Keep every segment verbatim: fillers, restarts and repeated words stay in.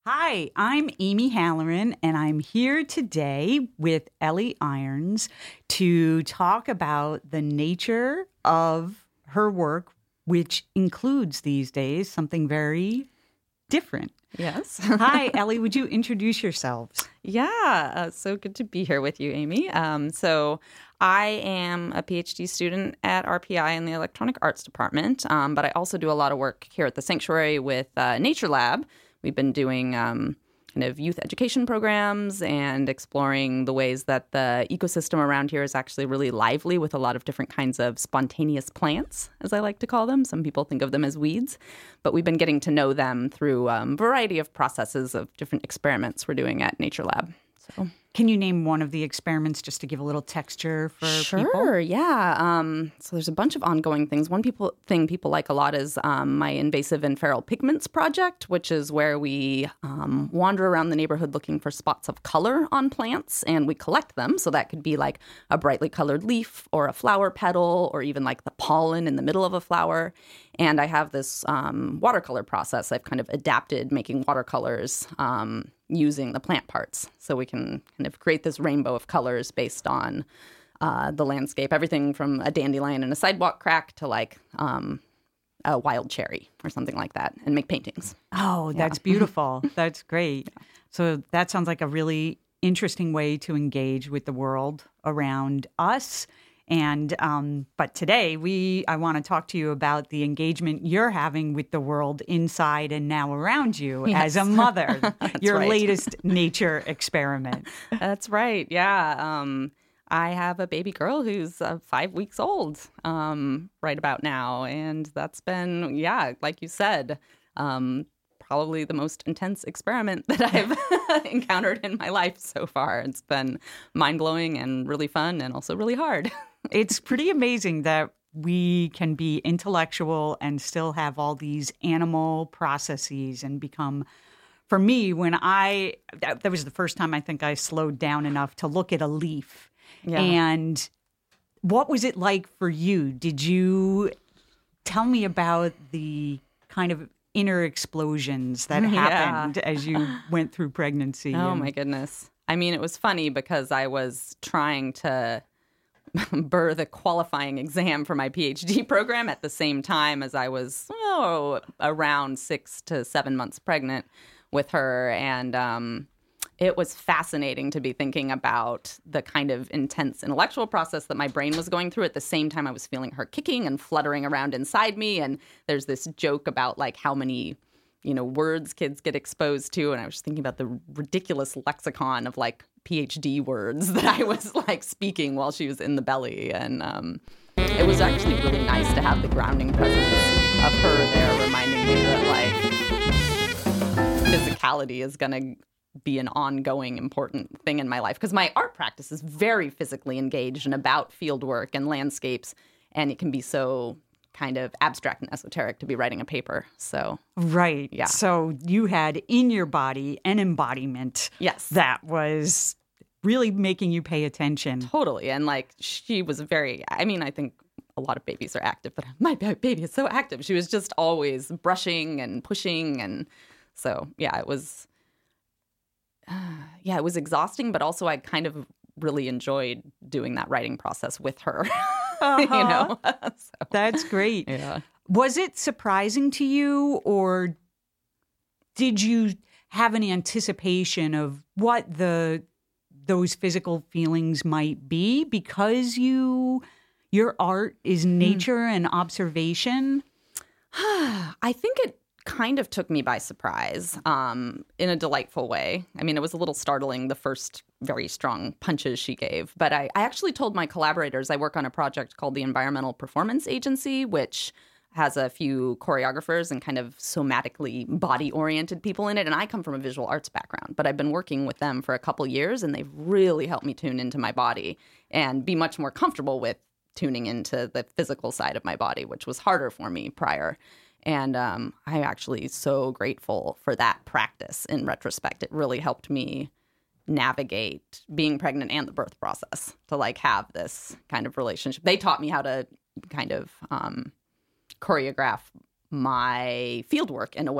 Hi, I'm Amy Halloran, and I'm here today with Ellie Irons to talk about the nature of her work, which includes these days something very different. Yes. Hi, Ellie, would you introduce yourselves? Yeah, uh, so good to be here with you, Amy. Um, so I am a PhD student at R P I in the Electronic Arts Department, um, but I also do a lot of work here at the Sanctuary with uh, Nature Lab. We've been doing um, kind of youth education programs and exploring the ways that the ecosystem around here is actually really lively with a lot of different kinds of spontaneous plants, as I like to call them. Some people think of them as weeds, but we've been getting to know them through a um, variety of processes of different experiments we're doing at Nature Lab. So. Can you name one of the experiments just to give a little texture for sure, people? Sure, yeah. Um, so there's a bunch of ongoing things. One people thing people like a lot is um, my invasive and feral pigments project, which is where we um, wander around the neighborhood looking for spots of color on plants, and we collect them. So that could be like a brightly colored leaf or a flower petal or even like the pollen in the middle of a flower. And I have this um, watercolor process I've kind of adapted making watercolors um, using the plant parts. So we can kind of create this rainbow of colors based on uh, the landscape, everything from a dandelion and a sidewalk crack to like um, a wild cherry or something like that, and make paintings. Oh, that's yeah. beautiful. That's great. Yeah. So that sounds like a really interesting way to engage with the world around us. And um, but today we I want to talk to you about the engagement you're having with the world inside and now around you yes. as a mother. Your right. latest nature experiment. That's right. Yeah. Um, I have a baby girl who's uh, five weeks old um, right about now, and that's been yeah, like you said. Um, Probably the most intense experiment that I've encountered in my life so far. It's been mind-blowing and really fun and also really hard. It's pretty amazing that we can be intellectual and still have all these animal processes and become, for me, when I, that, that was the first time I think I slowed down enough to look at a leaf. Yeah. And what was it like for you? Did you tell me about the kind of inner explosions that happened yeah. as you went through pregnancy? Oh, and... my goodness. I mean, it was funny because I was trying to birth a qualifying exam for my PhD program at the same time as I was oh, around six to seven months pregnant with her. And um, it was fascinating to be thinking about the kind of intense intellectual process that my brain was going through. At the same time, I was feeling her kicking and fluttering around inside me. And there's this joke about like how many, you know, words kids get exposed to. And I was just thinking about the ridiculous lexicon of like PhD words that I was like speaking while she was in the belly. And um, it was actually really nice to have the grounding presence of her there reminding me that like physicality is going to be an ongoing important thing in my life, because my art practice is very physically engaged and about field work and landscapes, and it can be so kind of abstract and esoteric to be writing a paper. So right. Yeah. So you had in your body an embodiment. Yes. That was really making you pay attention. Totally. And like she was very, I mean, I think a lot of babies are active, but my baby is so active. She was just always brushing and pushing. And so, yeah, it was, uh, yeah, it was exhausting, but also I kind of really enjoyed doing that writing process with her. Uh-huh. You know, so, that's great. Yeah. Was it surprising to you, or did you have an anticipation of what the those physical feelings might be because you your art is nature mm. and observation? I think it kind of took me by surprise um, in a delightful way. I mean, it was a little startling, the first very strong punches she gave. But I, I actually told my collaborators, I work on a project called the Environmental Performance Agency, which has a few choreographers and kind of somatically body-oriented people in it. And I come from a visual arts background, but I've been working with them for a couple years, and they've really helped me tune into my body and be much more comfortable with tuning into the physical side of my body, which was harder for me prior. And um, I'm actually so grateful for that practice in retrospect. It really helped me navigate being pregnant and the birth process to like have this kind of relationship. They taught me how to kind of um, choreograph my field work in a way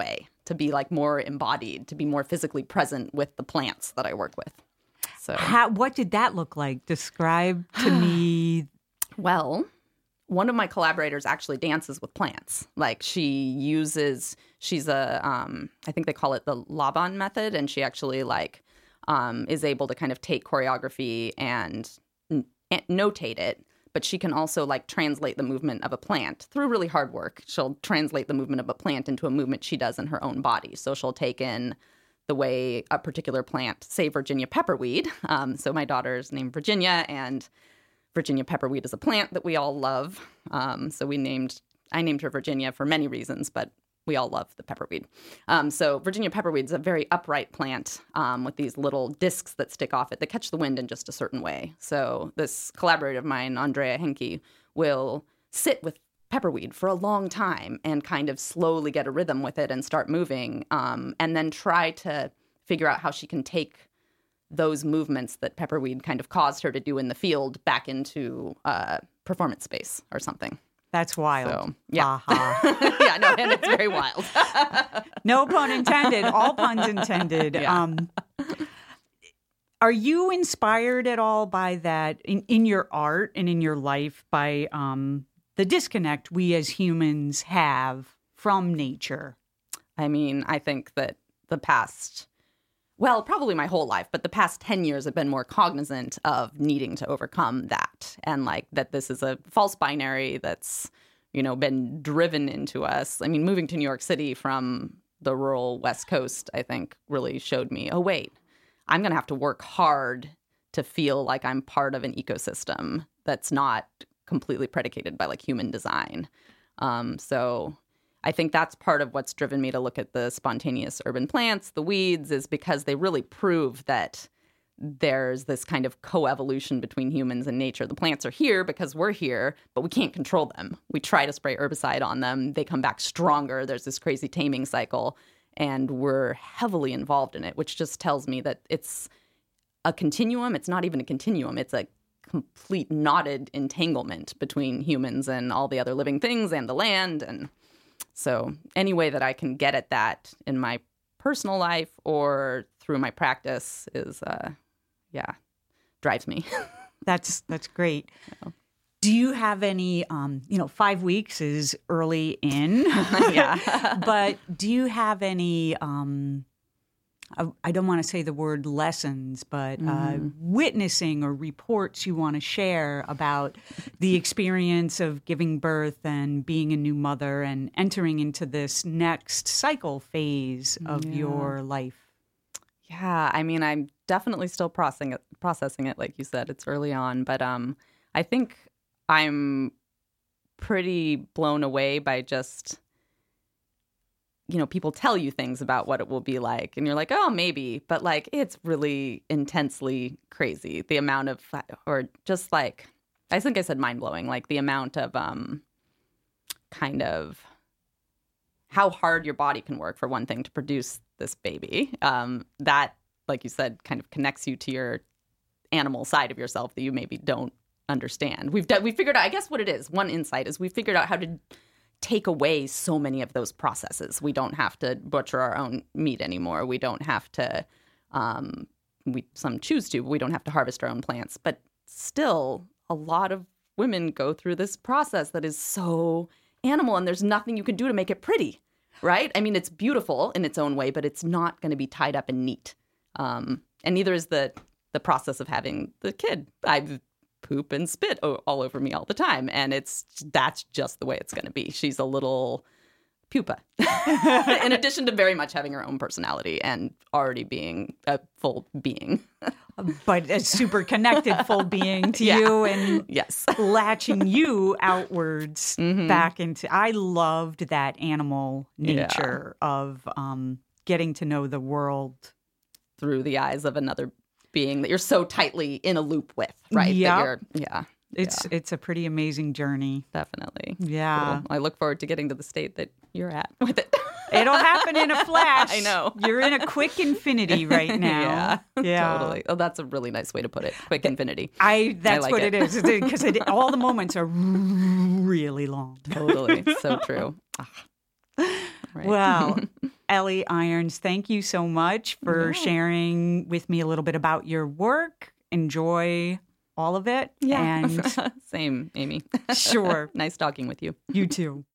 to be like more embodied, to be more physically present with the plants that I work with. So, How, what did that look like? Describe to me. Well, one of my collaborators actually dances with plants. Like she uses, she's a, um, I think they call it the Laban method, and she actually like um, is able to kind of take choreography and n- notate it. But she can also like translate the movement of a plant through really hard work. She'll translate the movement of a plant into a movement she does in her own body. So she'll take in the way a particular plant, say Virginia pepperweed. Um, so my daughter's named Virginia, and Virginia pepperweed is a plant that we all love. Um, so we named, I named her Virginia for many reasons, but we all love the pepperweed. Um, so Virginia pepperweed is a very upright plant um, with these little discs that stick off it that catch the wind in just a certain way. So this collaborator of mine, Andrea Henke, will sit with pepperweed for a long time and kind of slowly get a rhythm with it and start moving, um, and then try to figure out how she can take those movements that pepperweed kind of caused her to do in the field back into uh, performance space or something. That's wild. So, yeah. Uh-huh. Yeah, no, and it's very wild. No pun intended. All puns intended. Yeah. Um, are you inspired at all by that in, in your art and in your life by um, the disconnect we as humans have from nature? I mean, I think that the past, well, probably my whole life, but the past ten years have been more cognizant of needing to overcome that. And like that this is a false binary that's, you know, been driven into us. I mean, moving to New York City from the rural West Coast, I think really showed me, oh, wait, I'm going to have to work hard to feel like I'm part of an ecosystem that's not completely predicated by like human design. Um, so I think that's part of what's driven me to look at the spontaneous urban plants, the weeds, is because they really prove that there's this kind of coevolution between humans and nature. The plants are here because we're here, but we can't control them. We try to spray herbicide on them. They come back stronger. There's this crazy taming cycle, and we're heavily involved in it, which just tells me that it's a continuum. It's not even a continuum. It's a complete knotted entanglement between humans and all the other living things and the land. And so any way that I can get at that in my personal life or through my practice is, uh, yeah, drives me. That's that's great. Yeah. Do you have any, um, you know, five weeks is early in. Yeah. But do you have any, um, I, I don't want to say the word lessons, but uh, Mm. witnessing or reports you want to share about the experience of giving birth and being a new mother and entering into this next cycle phase of Yeah. your life? Yeah, I mean, I'm definitely still processing it, processing it, like you said. It's early on, but um, I think I'm pretty blown away by just, you know, people tell you things about what it will be like, and you're like, oh, maybe, but like, it's really intensely crazy. The amount of, or just like, I think I said mind blowing, like the amount of um, kind of how hard your body can work, for one thing, to produce this baby. Um, that, like you said, kind of connects you to your animal side of yourself that you maybe don't understand. We've done, we figured out, I guess what it is, one insight is we figured out how to take away so many of those processes. We don't have to butcher our own meat anymore. We don't have to, um, we some choose to, but we don't have to harvest our own plants. But still, a lot of women go through this process that is so animal, and there's nothing you can do to make it pretty, right? I mean, it's beautiful in its own way, but it's not going to be tied up and neat. Um, and neither is the the process of having the kid. I poop and spit o- all over me all the time, and it's that's just the way it's going to be. She's a little pupa, in addition to very much having her own personality and already being a full being. But a super connected full being to Yeah. you and Yes. latching you outwards Mhm. back into. I loved that animal nature of um, getting to know the world. Through the eyes of another being that you're so tightly in a loop with, right? Yep. That you're, yeah. It's Yeah. it's a pretty amazing journey. Definitely. Yeah. Cool. I look forward to getting to the state that you're at with it. It'll happen in a flash. I know. You're in a quick infinity right now. Yeah, Yeah. totally. Oh, that's a really nice way to put it. Quick infinity. I that's like what it. it is. Because it, all the moments are really long. Totally. So true. Ah. Right. Wow. Ellie Irons, thank you so much for Yeah. sharing with me a little bit about your work. Enjoy all of it. Yeah. And Same, Amy. sure, Nice talking with you. you too.